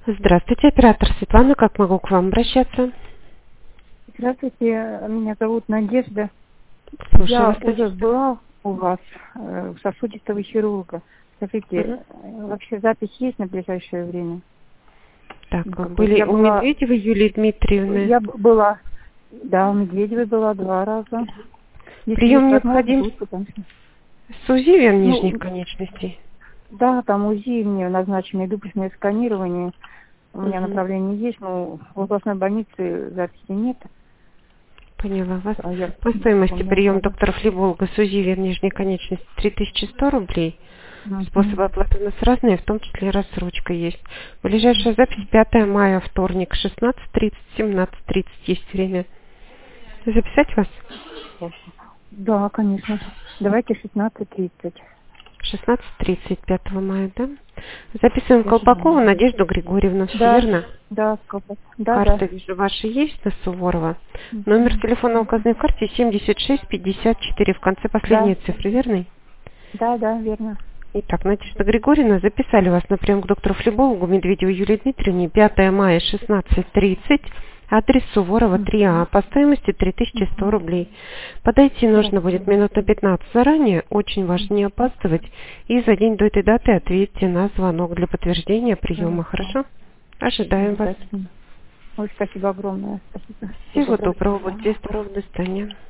Здравствуйте, оператор Светлана. Как могу к вам обращаться? Здравствуйте, меня зовут Надежда. Слушаю Я вас, уже Надежда. была у вас у сосудистого хирурга. Скажите, Мгм. вообще запись есть на ближайшее время? Так, Ну, вы как бы были я у была, Медведевой Юлии Дмитриевны. была, да, у Медведевой была 2 раза. Если Прием есть возможность, необходим лучше, конечно. с УЗИ вен нижних Ну, конечностей. да, там УЗИ мне назначено, и дуплексное сканирование. У меня Мгм. направление есть, но в областной больнице записи нет. Поняла вас. А я По стоимости помню, прием ладно. доктора Флиболга с УЗИ вен нижней конечности 3100 рублей. Мгм. Способы оплаты у нас разные, в том числе и рассрочка есть. Ближайшая запись 5 мая, вторник, 16:30, 17:30 есть время. Записать вас? Да, конечно. Давайте 16:30. 16:30 5 мая, да? Записываем Мгм. Колпакову Надежду Григорьевну, все Да, верно? да, сколько? Да, да. Карта, вижу, ваша есть на Суворова. Номер Мгм. телефона указанный в карте 7654, в конце Да, последние цифры, верный? да, да, верно. Итак, Надежда Григорьевна, записали вас на прием к доктору Флебологу Медведевой Юлии Дмитриевне 5 мая 16:30, адрес Суворова 3А, Мгм. по стоимости 3100 Мгм. рублей. Подойти нужно будет Хорошо. минут на 15 заранее, очень важно не опаздывать, и за день до этой даты ответьте на звонок для подтверждения приема, Хорошо. хорошо? Ожидаем вас. Обязательно. Ой, спасибо огромное. Спасибо. Всего Всего доброго. До доброго, свидания. будьте здоровы, до свидания.